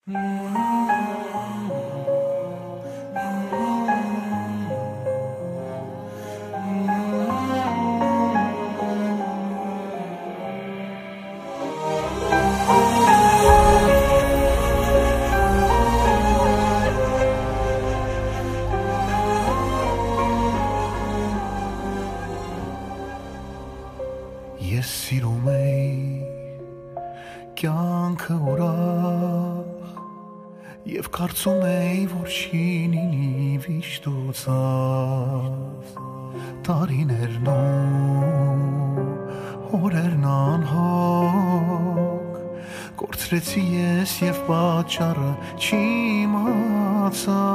Ես սիրում էի կյանքը ուրախ Եվ կարծում էի, որ չի լինի վիշտ ու ցավ Տարիներն ու օրերն անհոգ Կորցրեցի ես և պատճառը չիմացա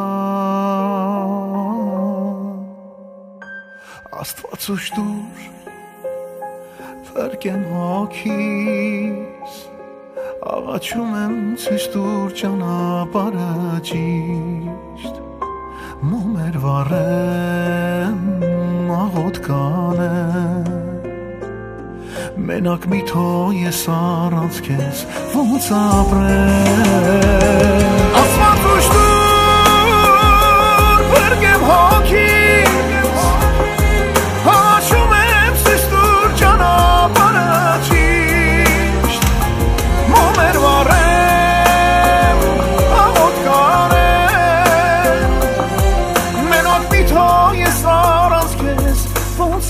Աստված ուշտուր Փրկեմ հոգիս Աղաչում եմ ցույց տուր ճանապարհը ճիշտ Մոմեր վառեմ աղոտ կանեմ Մենակ մի թո ես առանց քեզ ոնց ապրեմ Աստված ուշտուր փրկեմ հոգիս Աղաչում եմ ցույց տուր ճանապարհը ճիշտ Մոմեր վառեմ աղոտ կանեմ Մենակ մի թո ես առանց քեզ ոնց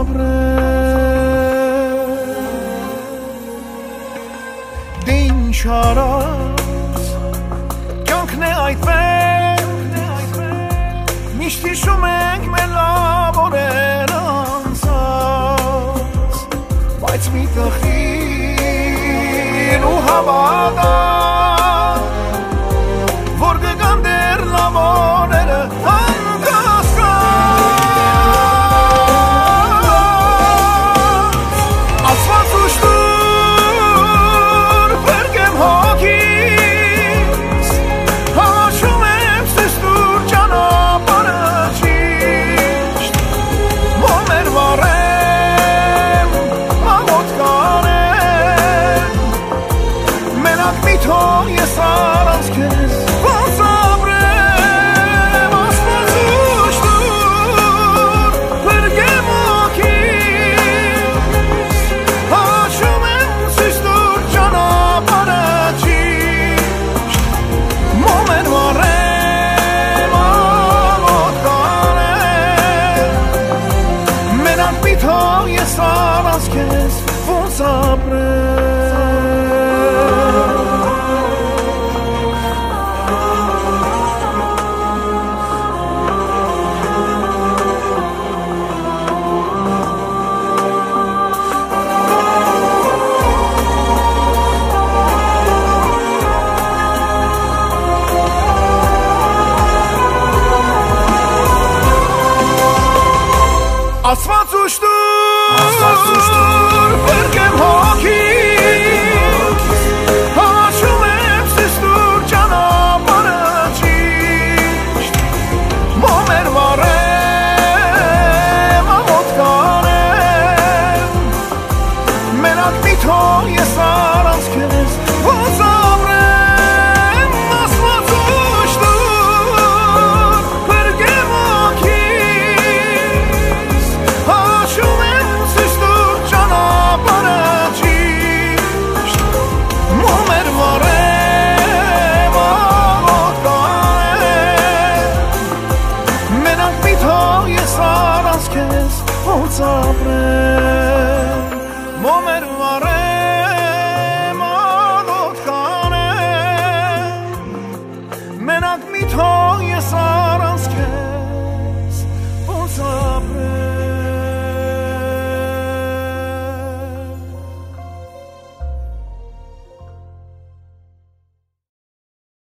ապրեմ Ինչ արած կյանքն է այդպես Միշտ հիշում ենք մեր լավ օրեր անցած Բայց մի տխիր ու հավատա Որ կգան դեռ լավ օրերը անկասկած Աստված ուշտուր փրկեմ հոգիս Հաշում եմ ցույց տուր ճանապարհը ճիշտ Մոմեր վառեմ աղոտ կանեմ Մենակ մի թո ես առանց քեզ ոնց ապրեմ Աստված ուշտուր փրկեմ հոգիս Հաշում եմ ցույց տուր ճանապարհը ճիշտ Մոմեր վառեմ աղոտ կանեմ Մենակ մի թո ես առանց քեզ ոնց ապրեմ Աստված ուշտուր փրկեմ հոգիս Հաշում եմ ցույց տուր ճանապարհը ճիշտ Մոմեր վառեմ աղոտ կանեմ Մենակ մի թո ես առանց քեզ ոնց ապրեմ Աստված ուշտուր փրկեմ հոգիս Հաշում եմ ցույց տուր ճանապարհը ճիշտ Մոմեր վառեմ աղոտ կանեմ Մենակ մի թո ես առանց քեզ ոնց ապրեմ Մոմեր